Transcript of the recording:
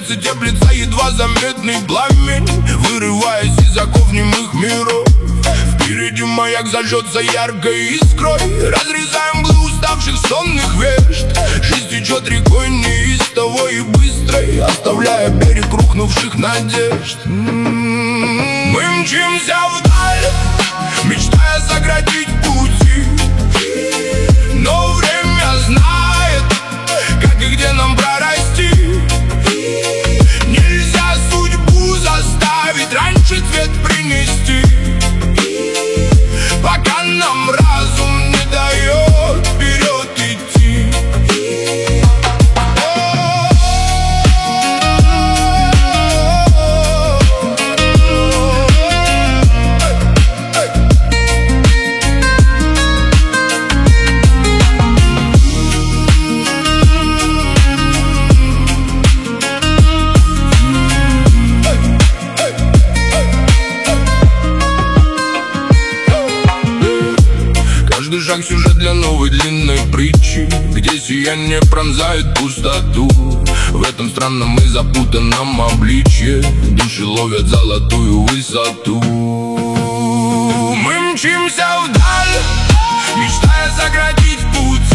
сердце теплится едва заметный пламень, вырываясь из оков немых миров. Впереди маяк зажжется яркой искрой, разрезаем мглу уставших сонных вежд. Жизнь течет рекой неистовой и быстрой, оставляя берег рухнувших надежд. Мы мчимся вдаль, мечтая сократить пути, но время знает, как и где нам прорасти. Нельзя судьбу заставить раньше цвет принести, пока нам разум не дает вперед идти. Каждый шаг сюжет для новой длинной притчи, где сияние пронзает пустоту. В этом странном и запутанном обличье души ловят золотую высоту. Мы мчимся вдаль, мечтая сократить путь,